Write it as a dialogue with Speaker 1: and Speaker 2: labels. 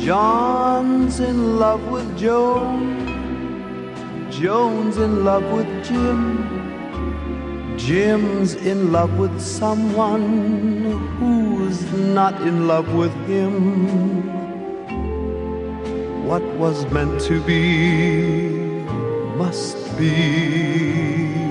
Speaker 1: John's in love with Joan, Joan's in love with Jim, Jim's in love with someone who's not in love with him. What was meant to be must be.